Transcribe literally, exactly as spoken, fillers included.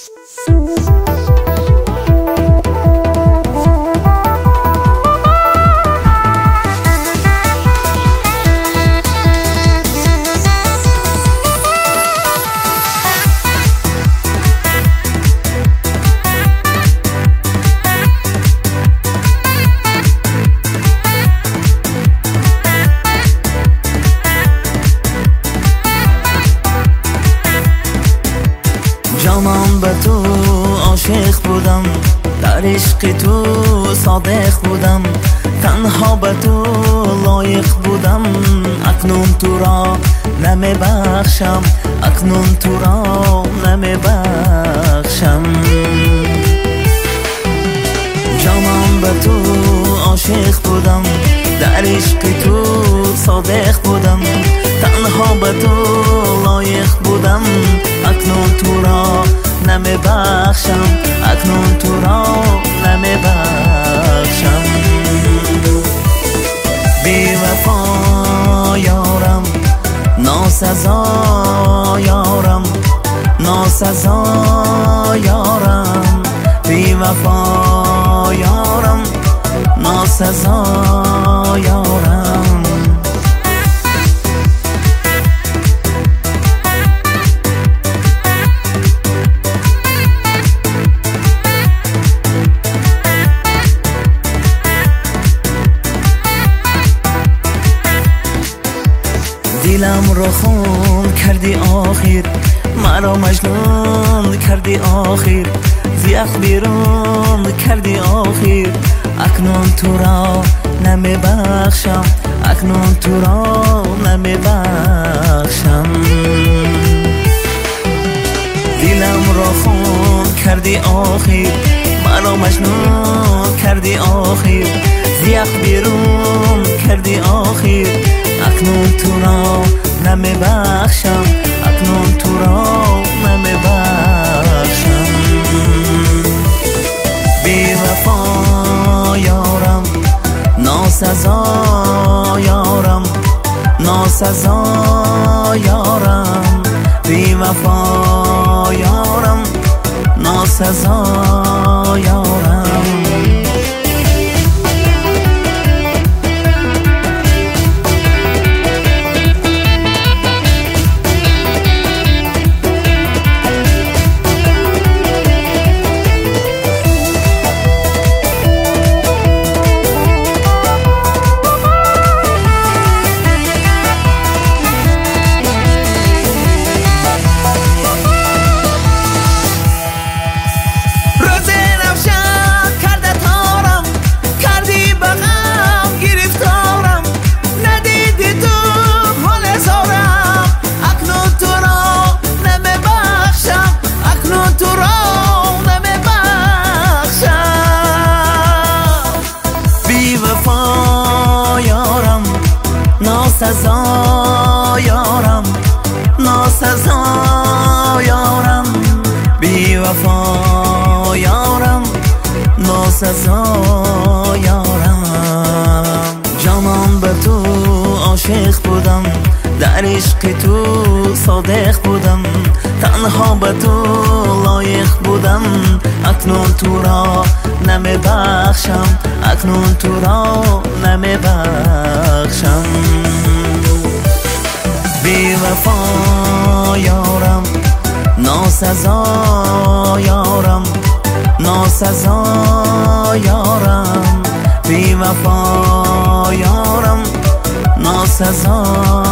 جانم به تو عاشق بودم، در عشق تو صادق بودم، تنها به تو لایق بودم. اکنون تو را نمی بخشم، اکنون تو را نمی بخشم. جانم به تو عاشق بودم، در عشق تو صادق بودم، تنها به تو لایق بودم. اکنون تو را نمی بخشم، اکنون تو را نمی بخشم. بی وفا یارم، ناسزا یارم، ناسزا یارم. بی وفا یارم، ناسزا یارم. دلم رو خون کردی آخر، مرا مجنون کردی آخر، زیخ بیرون کردی آخر. اکنون تو را نمی بخشم، اکنون تو را نمی بخشم. دلم رو خون کردی آخر، مرا مجنون کردی آخر، زیخ بیرون کردی آخر. اکنون تو را نمی بخشم، اکنون تو را نمی بخشم. بی وفا یارم، ناسزا یارم، ناسزا یارم. بی وفا یارم، ناسزا یارم. ناسزا یارم، ناسزا یارم. بی وفا یارم، ناسزا یارم. جانم به تو عاشق بودم، در عشق تو صادق بودم، تنها به تو لایق بودم. اکنون تو را نمی بخشم، اکنون تو را نمی بخشم. بی وفا یارم، ناسزا یارم، ناسزا یارم. بی وفا یارم، ناسزا